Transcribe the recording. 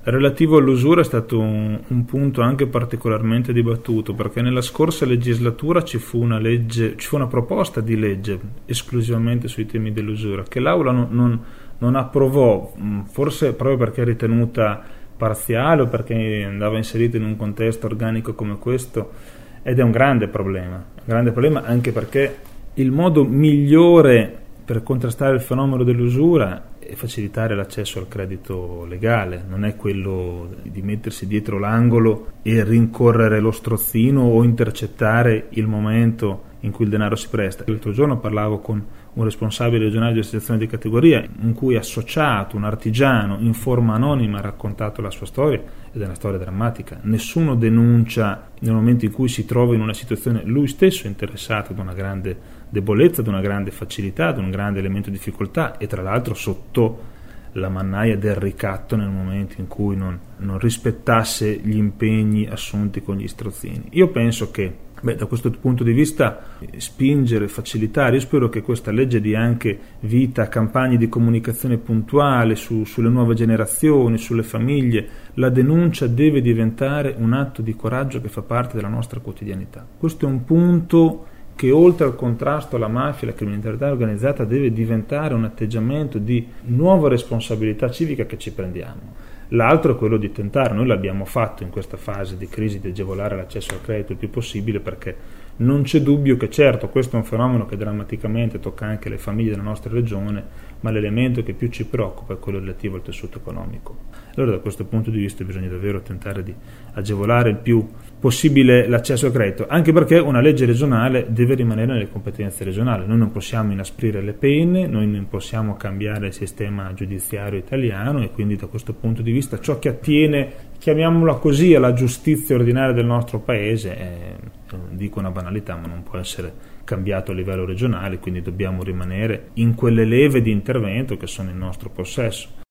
relativo all'usura è stato un punto anche particolarmente dibattuto, perché nella scorsa legislatura ci fu una proposta di legge esclusivamente sui temi dell'usura che l'Aula non approvò, forse proprio perché ritenuta parziale o perché andava inserita in un contesto organico come questo, ed è un grande problema anche perché il modo migliore per contrastare il fenomeno dell'usura e facilitare l'accesso al credito legale, non è quello di mettersi dietro l'angolo e rincorrere lo strozzino o intercettare il momento in cui il denaro si presta. L'altro giorno parlavo con un responsabile regionale di associazione di categoria in cui associato, un artigiano, in forma anonima ha raccontato la sua storia, ed è una storia drammatica. Nessuno denuncia nel momento in cui si trova in una situazione lui stesso interessato ad una grande debolezza, ad una grande facilità, ad un grande elemento di difficoltà, e tra l'altro sotto la mannaia del ricatto nel momento in cui non rispettasse gli impegni assunti con gli strozzini. Io penso che da questo punto di vista spingere, facilitare, io spero che questa legge dia anche vita a campagne di comunicazione puntuale sulle nuove generazioni, sulle famiglie. La denuncia deve diventare un atto di coraggio che fa parte della nostra quotidianità. Questo è un punto che oltre al contrasto alla mafia e alla criminalità organizzata deve diventare un atteggiamento di nuova responsabilità civica che ci prendiamo. L'altro è quello di tentare, noi l'abbiamo fatto in questa fase di crisi, di agevolare l'accesso al credito il più possibile, perché non c'è dubbio che certo questo è un fenomeno che drammaticamente tocca anche le famiglie della nostra regione, ma l'elemento che più ci preoccupa è quello relativo al tessuto economico. Allora da questo punto di vista bisogna davvero tentare di agevolare il più possibile l'accesso al credito, anche perché una legge regionale deve rimanere nelle competenze regionali. Noi non possiamo inasprire le pene, noi non possiamo cambiare il sistema giudiziario italiano, e quindi da questo punto di vista ciò che attiene, chiamiamola così, alla giustizia ordinaria del nostro paese dico una banalità, ma non può essere cambiato a livello regionale, quindi dobbiamo rimanere in quelle leve di intervento che sono in nostro possesso.